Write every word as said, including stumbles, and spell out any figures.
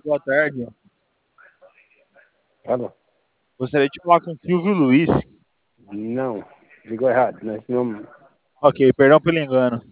boa tarde. Alô? Gostaria de falar com o Silvio Luiz. Não, ligou errado. Nós não... Ok, perdão pelo engano.